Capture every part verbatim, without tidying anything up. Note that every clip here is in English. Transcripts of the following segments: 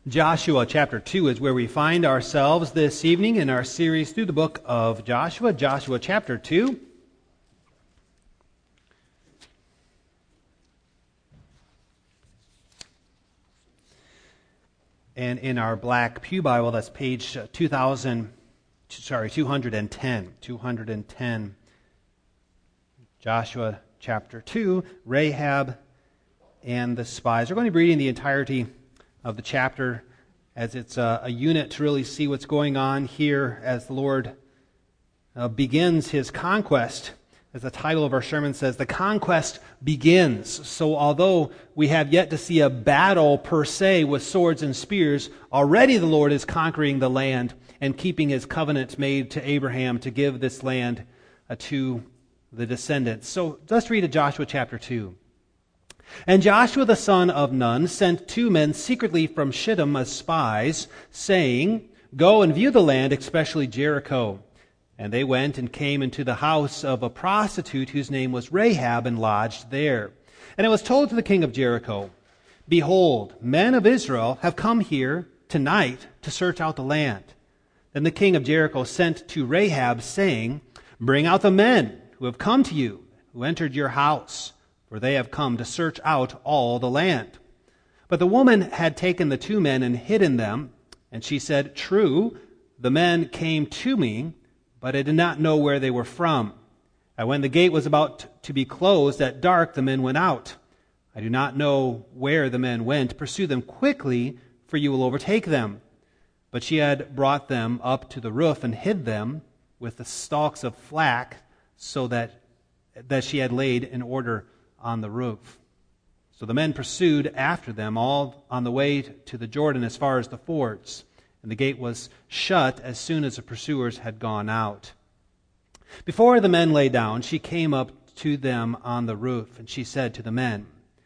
Joshua chapter two is where we find ourselves this evening in our series through the book of Joshua. Joshua chapter two. And in our black pew Bible, that's page two thousand, sorry, two hundred ten. two hundred ten. Joshua chapter two, Rahab and the spies. We're going to be reading the entirety of the chapter as it's a, a unit to really see what's going on here as the Lord uh, begins his conquest. As the title of our sermon says, the conquest begins. So although we have yet to see a battle per se with swords and spears, already the Lord is conquering the land and keeping his covenant made to Abraham to give this land uh, to the descendants. So let's read Joshua chapter two. And Joshua the son of Nun sent two men secretly from Shittim as spies, saying, Go and view the land, especially Jericho. And they went and came into the house of a prostitute whose name was Rahab, and lodged there. And it was told to the king of Jericho, Behold, men of Israel have come here tonight to search out the land. Then the king of Jericho sent to Rahab, saying, Bring out the men who have come to you, who entered your house, for they have come to search out all the land. But the woman had taken the two men and hidden them, and she said, True, the men came to me, but I did not know where they were from. And when the gate was about to be closed at dark, the men went out. I do not know where the men went. Pursue them quickly, for you will overtake them. But she had brought them up to the roof and hid them with the stalks of flax, so that that she had laid in order on the roof. So the men pursued after them all on the way to the Jordan as far as the fords, and the gate was shut as soon as the pursuers had gone out. Before the men lay down, she came up to them on the roof, and she said to the men,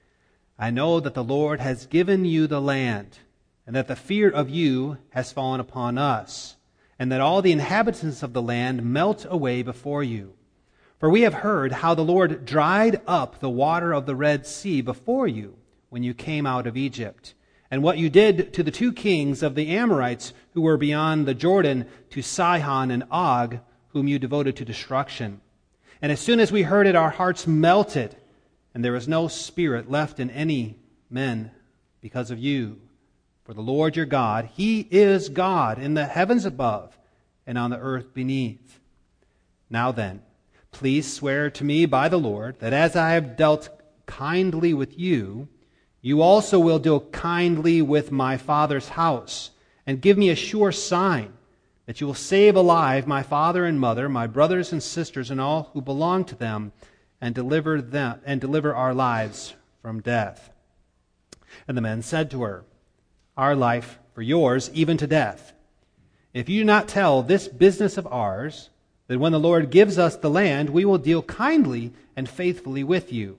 I know that the Lord has given you the land, and that the fear of you has fallen upon us, and that all the inhabitants of the land melt away before you. For we have heard how the Lord dried up the water of the Red Sea before you when you came out of Egypt, and what you did to the two kings of the Amorites who were beyond the Jordan, to Sihon and Og, whom you devoted to destruction. And as soon as we heard it, our hearts melted, and there was no spirit left in any men because of you. For the Lord your God, He is God in the heavens above and on the earth beneath. Now then, please swear to me by the Lord that as I have dealt kindly with you, you also will deal kindly with my father's house, and give me a sure sign that you will save alive my father and mother, my brothers and sisters, and all who belong to them, and deliver them and deliver our lives from death. And the men said to her, Our life for yours, even to death. If you do not tell this business of ours, that when the Lord gives us the land, we will deal kindly and faithfully with you.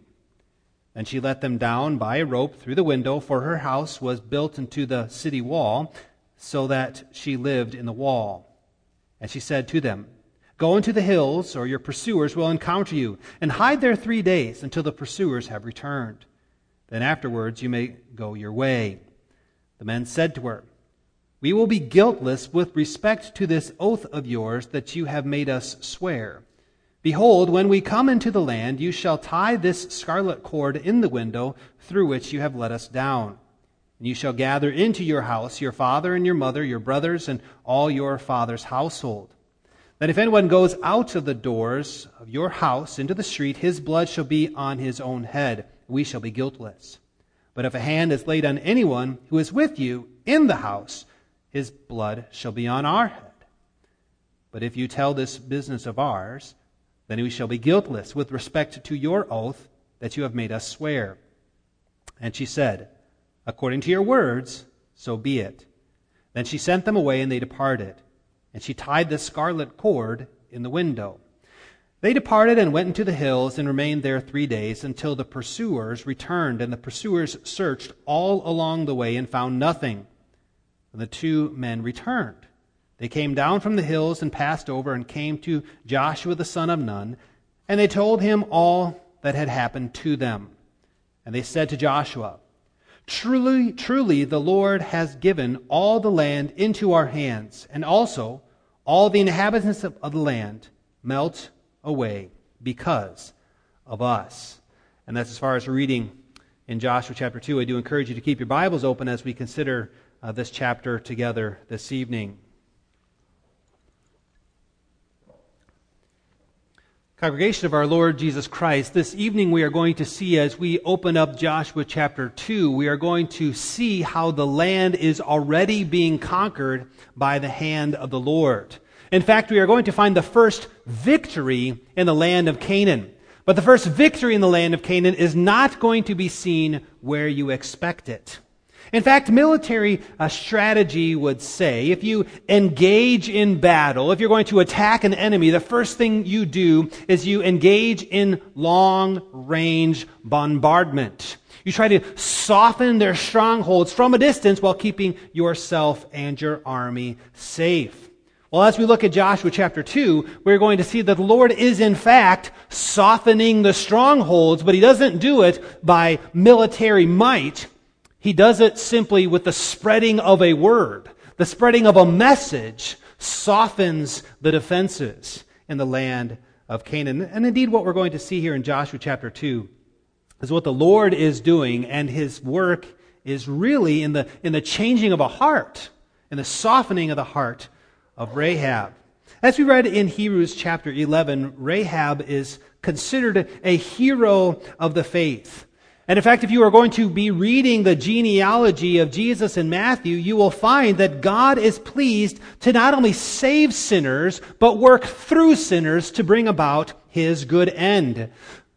And she let them down by a rope through the window, for her house was built into the city wall, so that she lived in the wall. And she said to them, Go into the hills, or your pursuers will encounter you, and hide there three days until the pursuers have returned. Then afterwards you may go your way. The men said to her, We will be guiltless with respect to this oath of yours that you have made us swear. Behold, when we come into the land, you shall tie this scarlet cord in the window through which you have let us down. And you shall gather into your house your father and your mother, your brothers, and all your father's household. That if anyone goes out of the doors of your house into the street, his blood shall be on his own head. We shall be guiltless. But if a hand is laid on anyone who is with you in the house, his blood shall be on our head. But if you tell this business of ours, then we shall be guiltless with respect to your oath that you have made us swear. And she said, According to your words, so be it. Then she sent them away, and they departed. And she tied the scarlet cord in the window. They departed and went into the hills and remained there three days until the pursuers returned. And the pursuers searched all along the way and found nothing. And the two men returned. They came down from the hills and passed over and came to Joshua the son of Nun, and they told him all that had happened to them. And they said to Joshua, Truly, truly, the Lord has given all the land into our hands, and also all the inhabitants of the land melt away because of us. And that's as far as we're reading in Joshua chapter two. I do encourage you to keep your Bibles open as we consider uh, this chapter together this evening. Congregation of our Lord Jesus Christ, this evening we are going to see, as we open up Joshua chapter two, we are going to see how the land is already being conquered by the hand of the Lord. In fact, we are going to find the first victory in the land of Canaan. But the first victory in the land of Canaan is not going to be seen where you expect it. In fact, military uh, strategy would say, if you engage in battle, if you're going to attack an enemy, the first thing you do is you engage in long-range bombardment. You try to soften their strongholds from a distance while keeping yourself and your army safe. Well, as we look at Joshua chapter two, we're going to see that the Lord is in fact softening the strongholds, but He doesn't do it by military might. He does it simply with the spreading of a word. The spreading of a message softens the defenses in the land of Canaan. And indeed, what we're going to see here in Joshua chapter two is what the Lord is doing, and His work is really in the, in the changing of a heart, in the softening of the heart of Rahab. As we read in Hebrews chapter eleven, Rahab is considered a hero of the faith. And in fact, if you are going to be reading the genealogy of Jesus in Matthew, you will find that God is pleased to not only save sinners, but work through sinners to bring about His good end.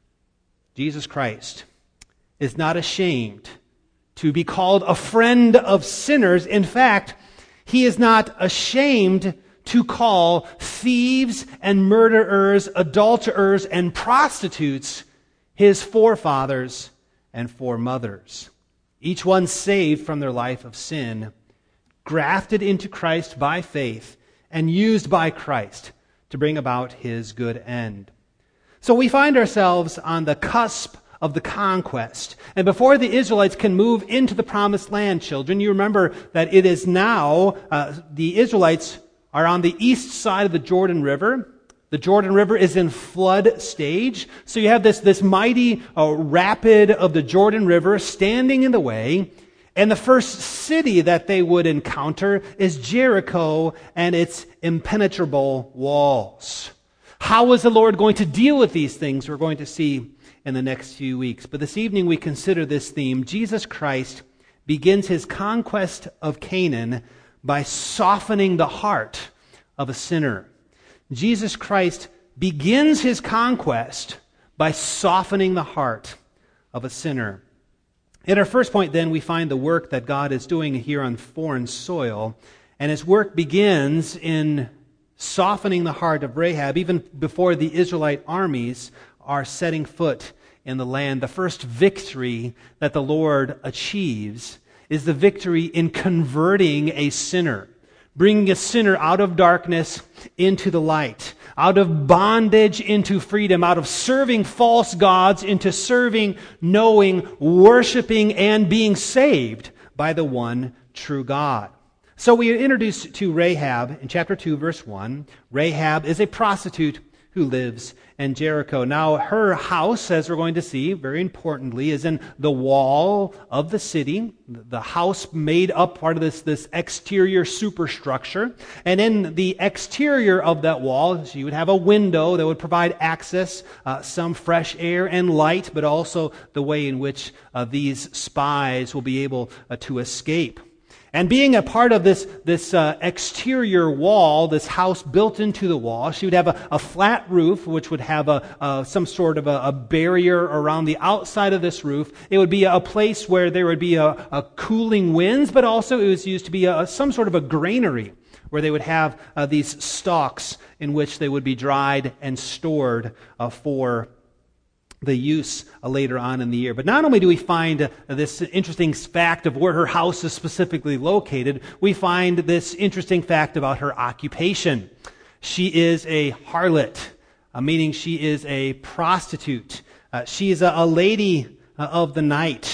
Jesus Christ is not ashamed to be called a friend of sinners. In fact, He is not ashamed to call thieves and murderers, adulterers and prostitutes His forefathers and foremothers. Each one saved from their life of sin, grafted into Christ by faith, and used by Christ to bring about His good end. So we find ourselves on the cusp of the conquest. And before the Israelites can move into the promised land, children, you remember that it is now, uh, the Israelites are on the east side of the Jordan River. The Jordan River is in flood stage. So you have this, this mighty uh, rapid of the Jordan River standing in the way. And the first city that they would encounter is Jericho and its impenetrable walls. How is the Lord going to deal with these things? We're going to see in the next few weeks. But this evening we consider this theme. Jesus Christ begins His conquest of Canaan by softening the heart of a sinner. Jesus Christ begins His conquest by softening the heart of a sinner. In our first point, then, we find the work that God is doing here on foreign soil. And His work begins in softening the heart of Rahab, even before the Israelite armies are setting foot in the land. The first victory that the Lord achieves is the victory in converting a sinner, bringing a sinner out of darkness into the light, out of bondage into freedom, out of serving false gods into serving, knowing, worshiping, and being saved by the one true God. So we are introduced to Rahab in chapter two, verse one. Rahab is a prostitute who lives in Jericho. Now, her house, as we're going to see, very importantly, is in the wall of the city. The house made up part of this, this exterior superstructure. And in the exterior of that wall, she would have a window that would provide access, uh, some fresh air and light, but also the way in which uh, these spies will be able uh, to escape. And being a part of this, this uh, exterior wall, this house built into the wall, she would have a, a flat roof, which would have a, a some sort of a, a barrier around the outside of this roof. It would be a place where there would be a, a cooling winds, but also it was used to be a, some sort of a granary, where they would have uh, these stalks in which they would be dried and stored uh, for the use uh, later on in the year. But not only do we find uh, this interesting fact of where her house is specifically located, we find this interesting fact about her occupation. She is a harlot, uh, meaning she is a prostitute. Uh, she is a, a lady uh, of the night.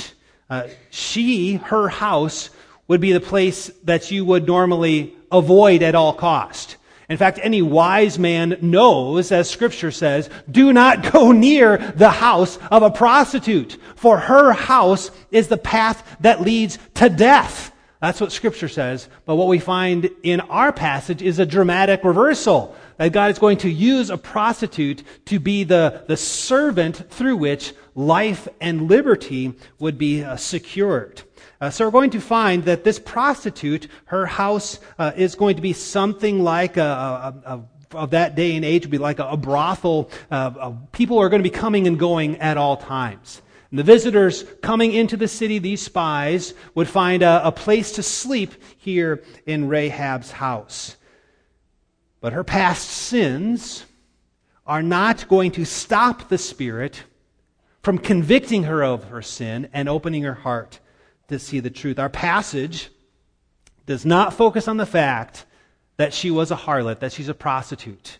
Uh, she, her house, would be the place that you would normally avoid at all cost. In fact, any wise man knows, as Scripture says, do not go near the house of a prostitute, for her house is the path that leads to death. That's what Scripture says. But what we find in our passage is a dramatic reversal. That God is going to use a prostitute to be the, the servant through which life and liberty would be uh, secured. Uh, so we're going to find that this prostitute, her house uh, is going to be something like a, a, a of that day and age, would be like a, a brothel. Uh, uh, people are going to be coming and going at all times. And the visitors coming into the city, these spies, would find a, a place to sleep here in Rahab's house. But her past sins are not going to stop the Spirit from convicting her of her sin and opening her heart to see the truth. Our passage does not focus on the fact that she was a harlot, that she's a prostitute.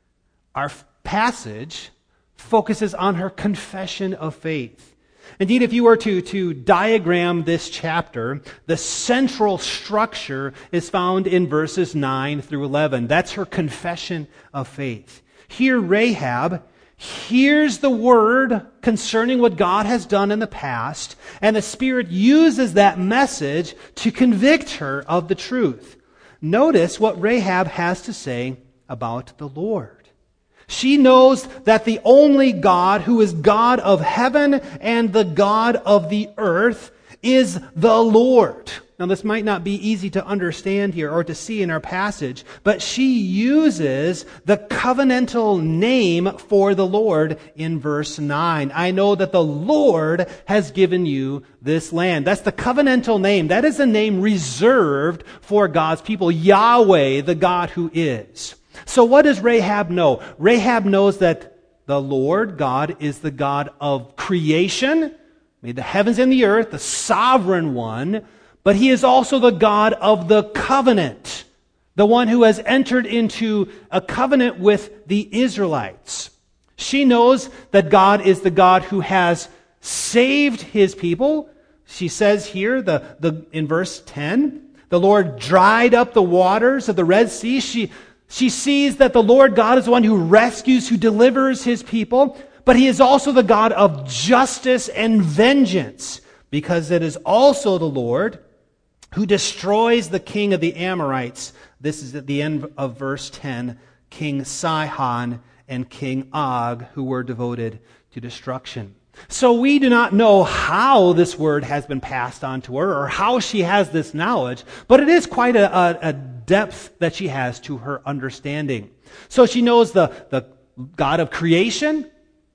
Our f- passage focuses on her confession of faith. Indeed, if you were to, to diagram this chapter, the central structure is found in verses nine through eleven. That's her confession of faith. Here, Rahab hears the word concerning what God has done in the past, and the Spirit uses that message to convict her of the truth. Notice what Rahab has to say about the Lord. She knows that the only God, who is God of heaven and the God of the earth, is the Lord. Now, this might not be easy to understand here or to see in our passage, but she uses the covenantal name for the Lord in verse nine. I know that the Lord has given you this land. That's the covenantal name. That is a name reserved for God's people. Yahweh, the God who is. So what does Rahab know? Rahab knows that the Lord God is the God of creation, made the heavens and the earth, the sovereign one, but He is also the God of the covenant, the one who has entered into a covenant with the Israelites. She knows that God is the God who has saved His people. She says here the, the, in verse ten, the Lord dried up the waters of the Red Sea. She, she sees that the Lord God is the one who rescues, who delivers His people, but He is also the God of justice and vengeance, because it is also the Lord who destroys the king of the Amorites. This is at the end of verse ten, King Sihon and King Og, who were devoted to destruction. So we do not know how this word has been passed on to her or how she has this knowledge, but it is quite a, a, a depth that she has to her understanding. So she knows the, the God of creation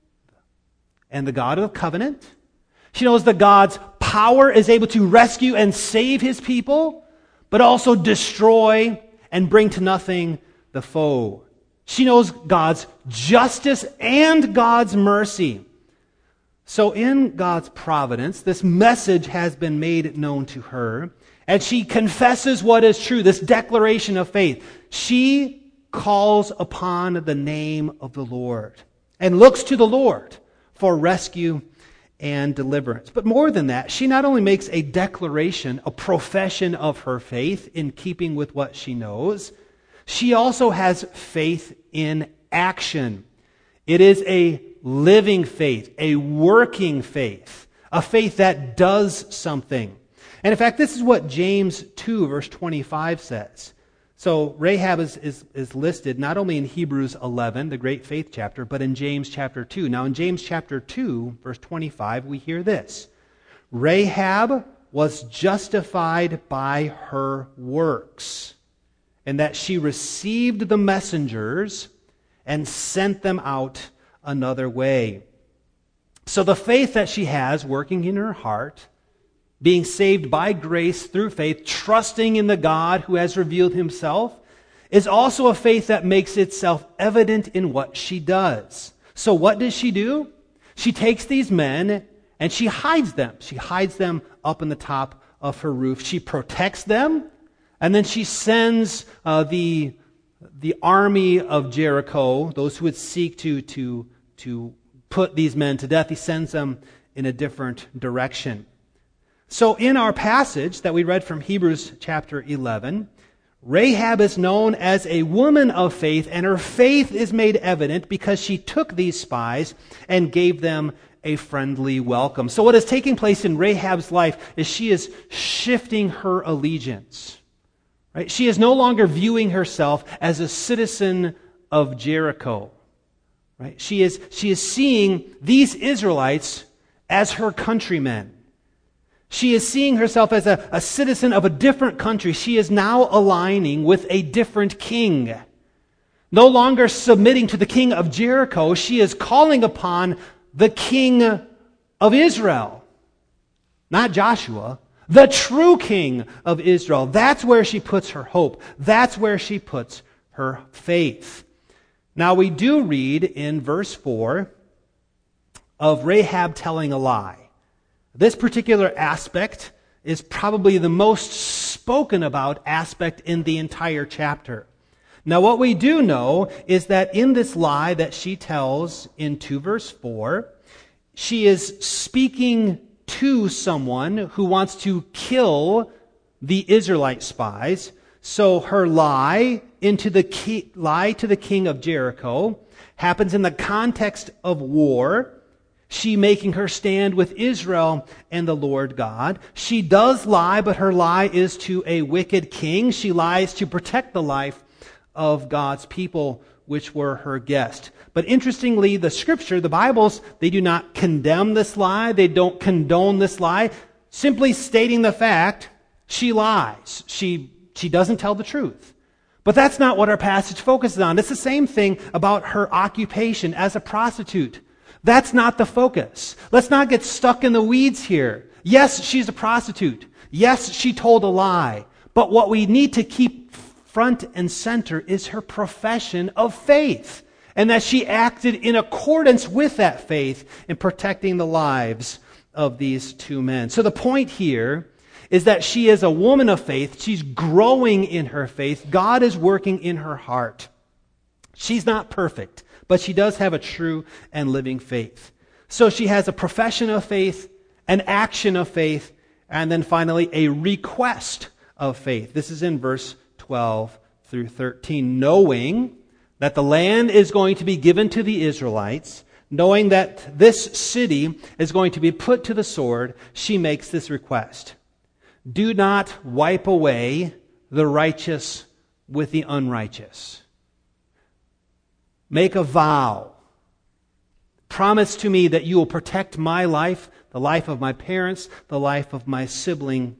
and the God of the covenant. She knows that God's power is able to rescue and save His people, but also destroy and bring to nothing the foe. She knows God's justice and God's mercy. So in God's providence, this message has been made known to her, and she confesses what is true, this declaration of faith. She calls upon the name of the Lord and looks to the Lord for rescue and deliverance. But more than that, she not only makes a declaration, a profession of her faith in keeping with what she knows, she also has faith in action. It is a living faith, a working faith, a faith that does something. And in fact, this is what James two, verse twenty-five says. So Rahab is, is, is listed not only in Hebrews eleven, the great faith chapter, but in James chapter two. Now in James chapter two, verse twenty-five, we hear this. Rahab was justified by her works, and that she received the messengers and sent them out another way. So the faith that she has working in her heart, being saved by grace through faith, trusting in the God who has revealed Himself, is also a faith that makes itself evident in what she does. So what does she do? She takes these men and she hides them. She hides them up in the top of her roof. She protects them, and then she sends uh, the, the army of Jericho, those who would seek to, to, to put these men to death, he sends them in a different direction. So in our passage that we read from Hebrews chapter eleven, Rahab is known as a woman of faith, and her faith is made evident because she took these spies and gave them a friendly welcome. So what is taking place in Rahab's life is she is shifting her allegiance. Right? She is no longer viewing herself as a citizen of Jericho. Right? She is, she is seeing these Israelites as her countrymen. She is seeing herself as a, a citizen of a different country. She is now aligning with a different king. No longer submitting to the king of Jericho, she is calling upon the king of Israel. Not Joshua, the true king of Israel. That's where she puts her hope. That's where she puts her faith. Now we do read in verse four of Rahab telling a lie. This particular aspect is probably the most spoken about aspect in the entire chapter. Now what we do know is that in this lie that she tells in two verse four, she is speaking to someone who wants to kill the Israelite spies. So her lie into the ki- lie to the king of Jericho happens in the context of war. She making her stand with Israel and the Lord God. She does lie, but her lie is to a wicked king. She lies to protect the life of God's people, which were her guests. But interestingly, the Scripture, the Bibles, they do not condemn this lie. They don't condone this lie. Simply stating the fact, she lies. She, she doesn't tell the truth. But that's not what our passage focuses on. It's the same thing about her occupation as a prostitute. That's not the focus. Let's not get stuck in the weeds here. Yes, she's a prostitute. Yes, she told a lie. But what we need to keep front and center is her profession of faith, and that she acted in accordance with that faith in protecting the lives of these two men. So the point here is that she is a woman of faith. She's growing in her faith. God is working in her heart. She's not perfect, but she does have a true and living faith. So she has a profession of faith, an action of faith, and then finally a request of faith. This is in verse twelve through thirteen. Knowing that the land is going to be given to the Israelites, knowing that this city is going to be put to the sword, she makes this request. Do not wipe away the righteous with the unrighteous. Make a vow. Promise to me that you will protect my life, the life of my parents, the life of my sibling.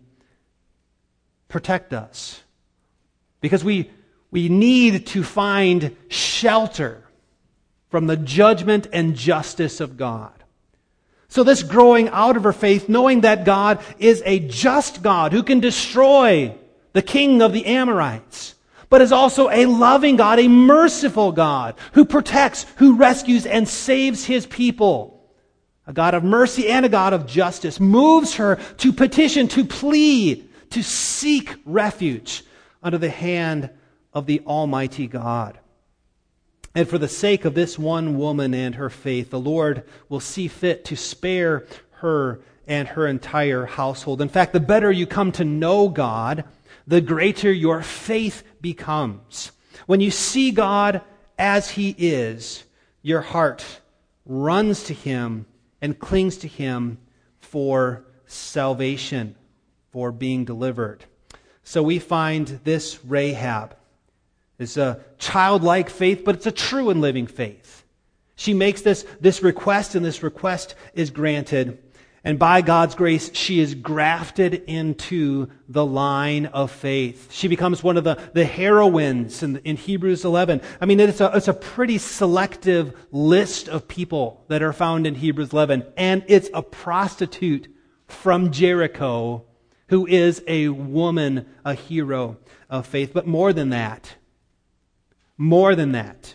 Protect us. Because we, we need to find shelter from the judgment and justice of God. So this growing out of her faith, knowing that God is a just God who can destroy the king of the Amorites, but is also a loving God, a merciful God who protects, who rescues and saves His people. A God of mercy and a God of justice moves her to petition, to plead, to seek refuge under the hand of the Almighty God. And for the sake of this one woman and her faith, the Lord will see fit to spare her and her entire household. In fact, the better you come to know God, the greater your faith becomes. When you see God as He is, your heart runs to Him and clings to Him for salvation, for being delivered. So we find this Rahab. It's a childlike faith, but it's a true and living faith. She makes this, this request, and this request is granted. And by God's grace, she is grafted into the line of faith. She becomes one of the, the heroines in, in Hebrews eleven. I mean, it's a, it's a pretty selective list of people that are found in Hebrews eleven. And it's a prostitute from Jericho who is a woman, a hero of faith. But more than that, more than that,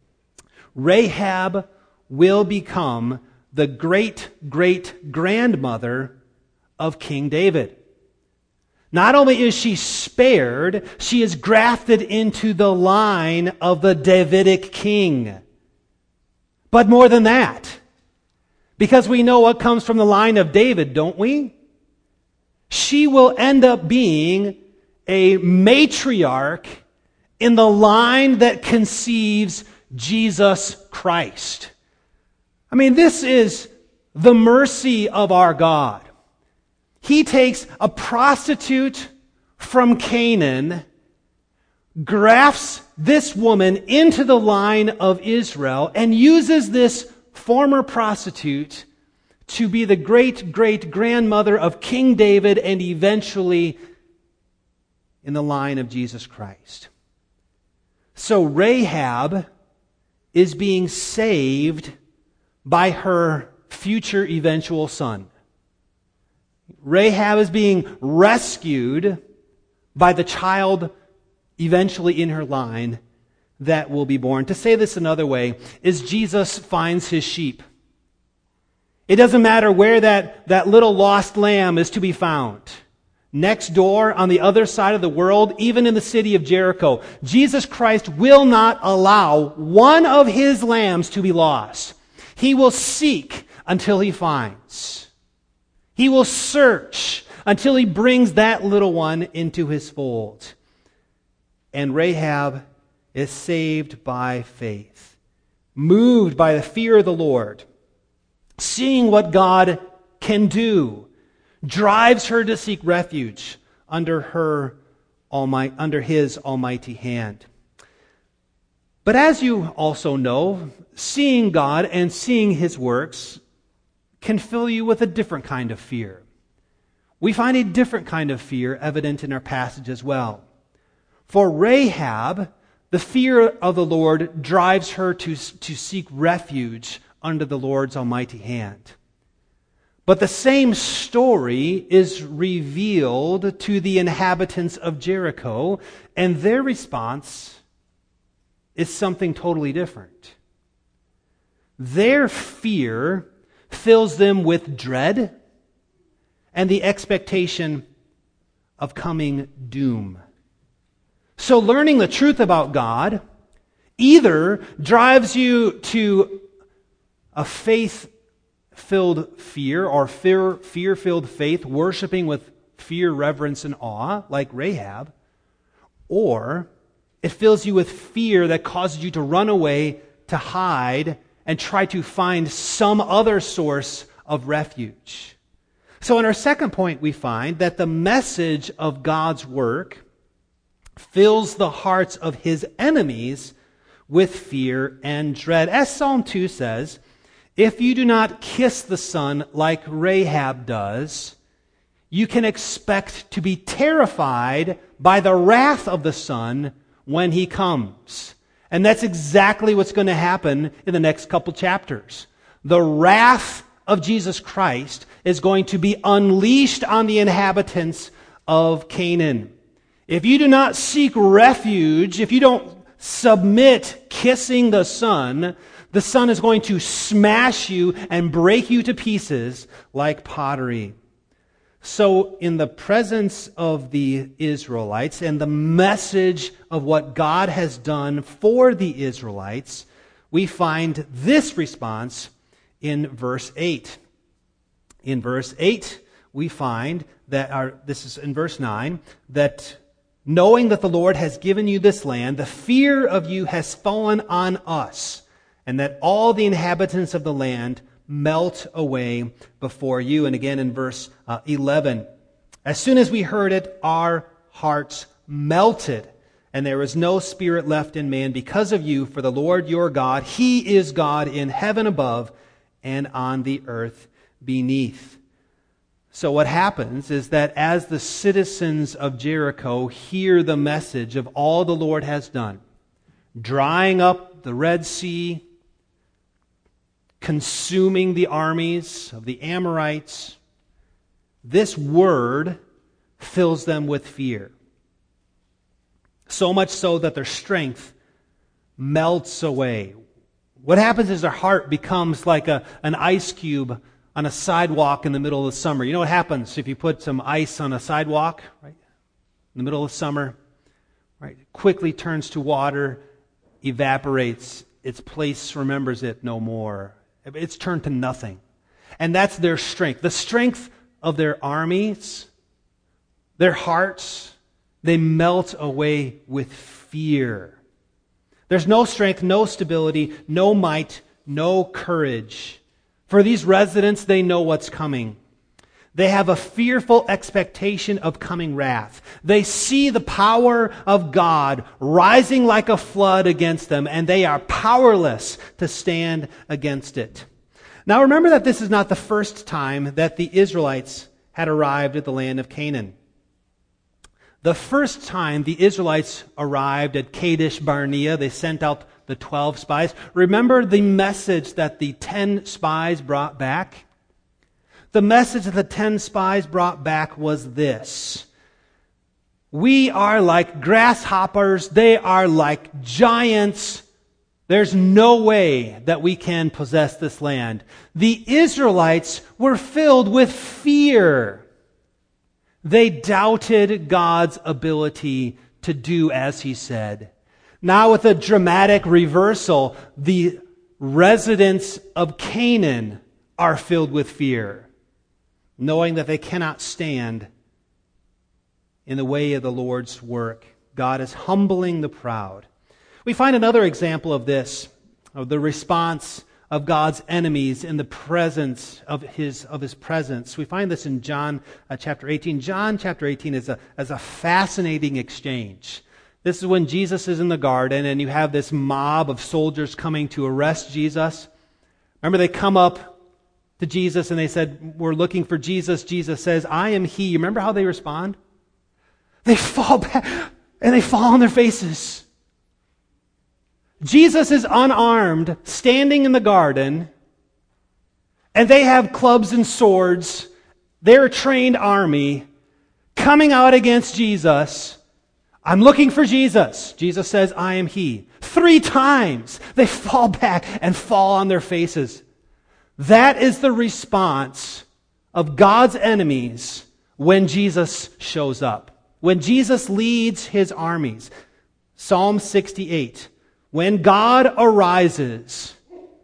Rahab will become the great-great-grandmother of King David. Not only is she spared, she is grafted into the line of the Davidic king. But more than that, because we know what comes from the line of David, don't we? she will end up being a matriarch in the line that conceives Jesus Christ. I mean, this is the mercy of our God. He takes a prostitute from Canaan, grafts this woman into the line of Israel, and uses this former prostitute to be the great-great-grandmother of King David and eventually in the line of Jesus Christ. So Rahab is being saved by her future eventual son. Rahab is being rescued by the child eventually in her line that will be born. To say this another way is Jesus finds his sheep. It doesn't matter where that, that little lost lamb is to be found. Next door, on the other side of the world, even in the city of Jericho, Jesus Christ will not allow one of his lambs to be lost. He will seek until he finds. He will search until he brings that little one into his fold. And Rahab is saved by faith, moved by the fear of the Lord, seeing what God can do, drives her to seek refuge under her almighty, under his almighty hand. But as you also know, seeing God and seeing his works can fill you with a different kind of fear. We find a different kind of fear evident in our passage as well. For Rahab, the fear of the Lord drives her to, to seek refuge under the Lord's almighty hand. But the same story is revealed to the inhabitants of Jericho, and their response is something totally different. Their fear fills them with dread and the expectation of coming doom. So learning the truth about God either drives you to a faith-filled fear or fear, fear-filled faith, worshiping with fear, reverence, and awe, like Rahab, or it fills you with fear that causes you to run away, to hide, and try to find some other source of refuge. So in our second point, we find that the message of God's work fills the hearts of his enemies with fear and dread. As Psalm two says, if you do not kiss the Son like Rahab does, you can expect to be terrified by the wrath of the Son when he comes. And that's exactly what's going to happen in the next couple chapters. The wrath of Jesus Christ is going to be unleashed on the inhabitants of Canaan. If you do not seek refuge, if you don't submit kissing the Son, the Son is going to smash you and break you to pieces like pottery. So in the presence of the Israelites and the message of what God has done for the Israelites, we find this response in verse eight. In verse eight, we find that, our, this is in verse nine, that knowing that the Lord has given you this land, the fear of you has fallen on us, and that all the inhabitants of the land melt away before you. And again in verse uh, eleven, as soon as we heard it, our hearts melted, and there is no spirit left in man because of you, for the Lord your God, he is God in heaven above and on the earth beneath. So what happens is that as the citizens of Jericho hear the message of all the Lord has done, drying up the Red Sea, consuming the armies of the Amorites, this word fills them with fear. So much so that their strength melts away. What happens is their heart becomes like a, an ice cube on a sidewalk in the middle of the summer. You know what happens if you put some ice on a sidewalk, right? In the middle of summer, right? It quickly turns to water, evaporates, its place remembers it no more. It's turned to nothing. And that's their strength. The strength of their armies Their hearts, they melt away with fear. There's no strength, no stability, no might, no courage. For these residents, they know what's coming. They have a fearful expectation of coming wrath. They see the power of God rising like a flood against them, and they are powerless to stand against it. Now remember that this is not the first time that the Israelites had arrived at the land of Canaan. The first time the Israelites arrived at Kadesh Barnea, they sent out the twelve spies. Remember the message that the ten spies brought back? The message that the ten spies brought back was this: we are like grasshoppers, they are like giants. There's no way that we can possess this land. The Israelites were filled with fear. They doubted God's ability to do as He said. Now with a dramatic reversal, the residents of Canaan are filled with fear, knowing that they cannot stand in the way of the Lord's work. God is humbling the proud. We find another example of this, of the response of God's enemies in the presence of His of His presence. We find this in John uh, chapter eighteen. John chapter eighteen is a, is a fascinating exchange. This is when Jesus is in the garden and you have this mob of soldiers coming to arrest Jesus. Remember, they come up to Jesus and they said, we're looking for Jesus. Jesus says, I am He. Remember how they respond? They fall back and they fall on their faces. Jesus is unarmed, standing in the garden, and they have clubs and swords. They're a trained army coming out against Jesus. I'm looking for Jesus. Jesus says, I am He. Three times they fall back and fall on their faces. That is the response of God's enemies when Jesus shows up. When Jesus leads His armies. Psalm sixty-eight. When God arises,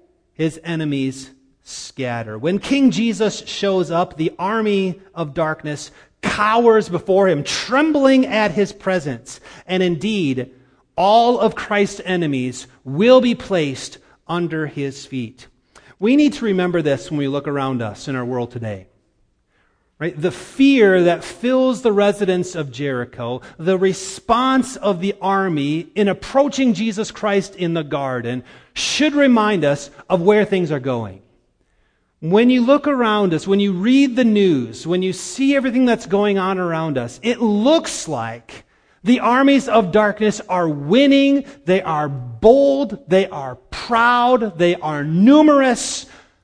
His enemies scatter. When King Jesus shows up, the army of darkness cowers before Him, trembling at His presence. And indeed, all of Christ's enemies will be placed under His feet. We need to remember this when we look around us in our world today. Right? The fear that fills the residents of Jericho, the response of the army in approaching Jesus Christ in the garden, should remind us of where things are going. When you look around us, when you read the news, when you see everything that's going on around us, it looks like the armies of darkness are winning, they are bold, they are proud, they are numerous.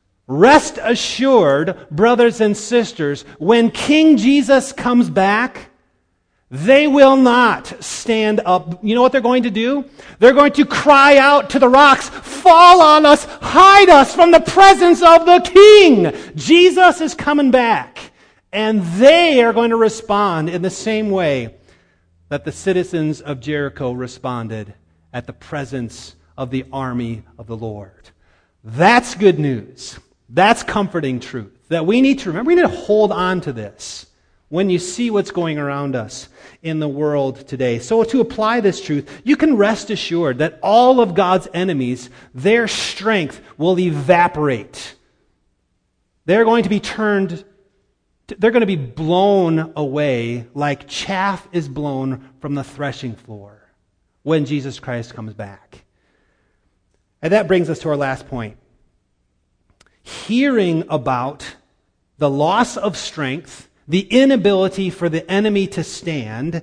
Rest assured, brothers and sisters, when King Jesus comes back, they will not stand up. You know what they're going to do? They're going to cry out to the rocks, fall on us, hide us from the presence of the King. Jesus is coming back. And they are going to respond in the same way that the citizens of Jericho responded at the presence of the army of the Lord. That's good news. That's comforting truth that we need to remember. We need to hold on to this when you see what's going around us in the world today. So to apply this truth, you can rest assured that all of God's enemies, their strength will evaporate. They're going to be turned, they're going to be blown away like chaff is blown from the threshing floor when Jesus Christ comes back. And that brings us to our last point. Hearing about the loss of strength, the inability for the enemy to stand,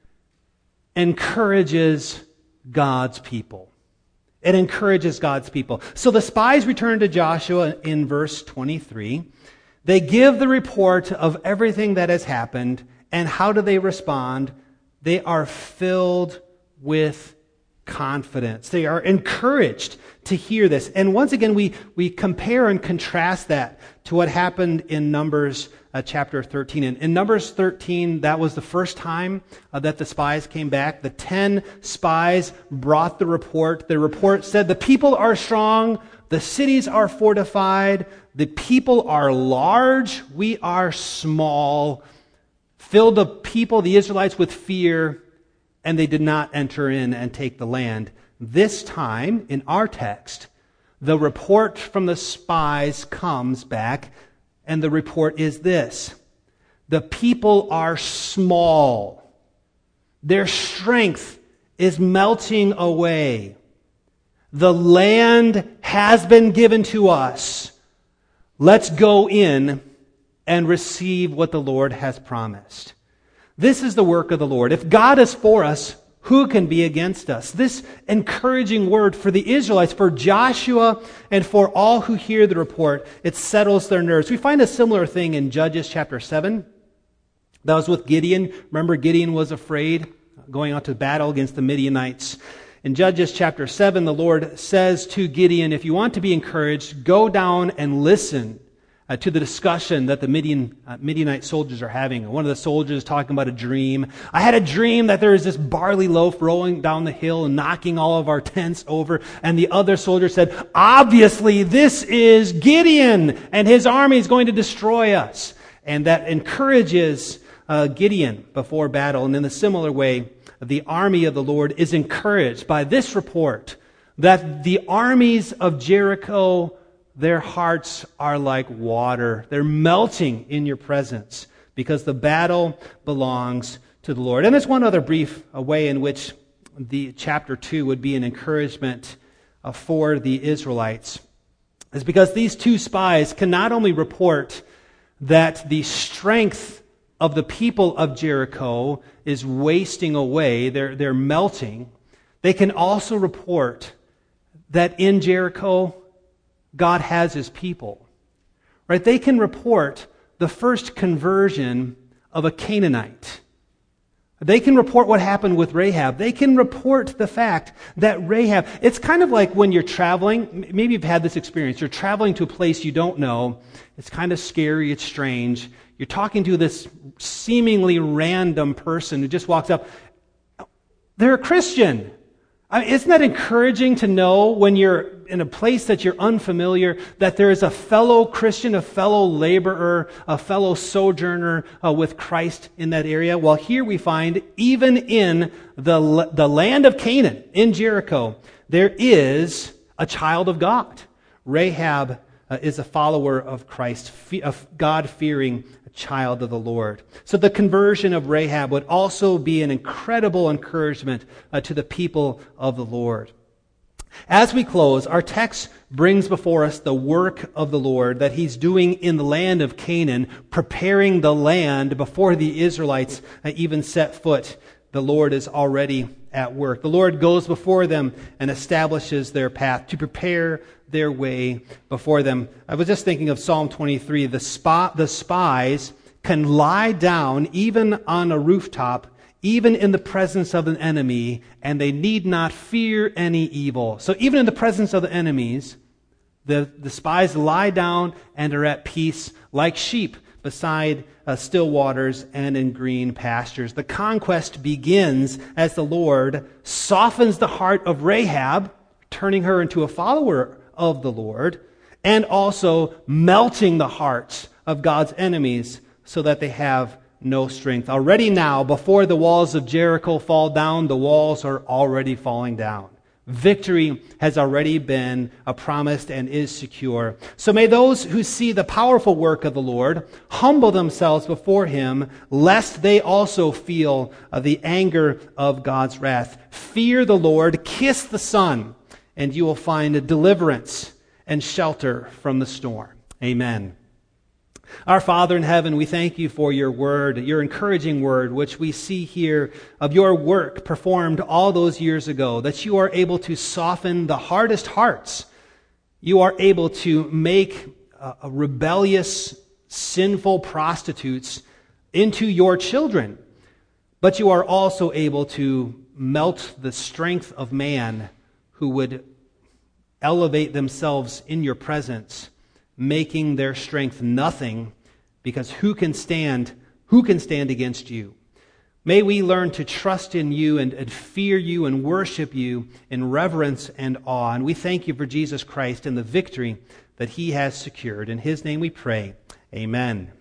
encourages God's people. It encourages God's people. So the spies return to Joshua in verse twenty-three. They give the report of everything that has happened, and how do they respond? They are filled with confidence. They are encouraged to hear this. And once again, we, we compare and contrast that to what happened in Numbers uh, chapter thirteen. And in Numbers thirteen, that was the first time uh, that the spies came back. The ten spies brought the report. The report said, the people are strong, the cities are fortified, the people are large, we are small. filled the people, the Israelites, with fear, and they did not enter in and take the land. This time, in our text, the report from the spies comes back, and the report is this: the people are small. Their strength is melting away. The land has been given to us. Let's go in and receive what the Lord has promised. This is the work of the Lord. If God is for us, who can be against us? This encouraging word for the Israelites, for Joshua, and for all who hear the report, it settles their nerves. We find a similar thing in Judges chapter seven. That was with Gideon. Remember, Gideon was afraid going out to battle against the Midianites. In Judges chapter seven, the Lord says to Gideon, if you want to be encouraged, go down and listen uh, to the discussion that the Midian, uh, Midianite soldiers are having. One of the soldiers is talking about a dream. I had a dream that there is this barley loaf rolling down the hill and knocking all of our tents over. And the other soldier said, obviously this is Gideon and his army is going to destroy us. And that encourages uh, Gideon before battle. And in a similar way, the army of the Lord is encouraged by this report that the armies of Jericho, their hearts are like water. They're melting in your presence because the battle belongs to the Lord. And there's one other brief way in which the chapter two would be an encouragement uh, for the Israelites. Is because these two spies can not only report that the strength of the people of Jericho is wasting away, they're, they're melting, they can also report that in Jericho, God has His people. Right? They can report the first conversion of a Canaanite. They can report what happened with Rahab. They can report the fact that Rahab, it's kind of like when you're traveling, maybe you've had this experience, you're traveling to a place you don't know, it's kind of scary, it's strange, you're talking to this seemingly random person who just walks up, they're a Christian. I mean, isn't that encouraging to know when you're in a place that you're unfamiliar that there is a fellow Christian, a fellow laborer, a fellow sojourner uh, with Christ in that area? Well, here we find even in the, the land of Canaan, in Jericho, there is a child of God. Rahab uh, is a follower of Christ, a God-fearing child of the Lord. So the conversion of Rahab would also be an incredible encouragement uh, to the people of the Lord. As we close, our text brings before us the work of the Lord that He's doing in the land of Canaan, preparing the land before the Israelites uh, even set foot. The Lord is already at work. The Lord goes before them and establishes their path to prepare their way before them. I was just thinking of Psalm twenty-three. The, spy, the spies can lie down even on a rooftop, even in the presence of an enemy, and they need not fear any evil. So even in the presence of the enemies, the, the spies lie down and are at peace like sheep beside uh, still waters and in green pastures. The conquest begins as the Lord softens the heart of Rahab, turning her into a follower of the Lord, and also melting the hearts of God's enemies so that they have no strength. Already now, before the walls of Jericho fall down, the walls are already falling down. Victory has already been promised and is secure. So may those who see the powerful work of the Lord humble themselves before Him, lest they also feel the anger of God's wrath. Fear the Lord, kiss the Son, and you will find deliverance and shelter from the storm. Amen. Our Father in heaven, we thank You for Your word, Your encouraging word, which we see here of Your work performed all those years ago, that You are able to soften the hardest hearts. You are able to make uh, rebellious, sinful prostitutes into Your children. But You are also able to melt the strength of man who would elevate themselves in Your presence, making their strength nothing, because who can stand, who can stand against You? May we learn to trust in You and, and fear You and worship You in reverence and awe. And we thank You for Jesus Christ and the victory that He has secured. In His name we pray. Amen.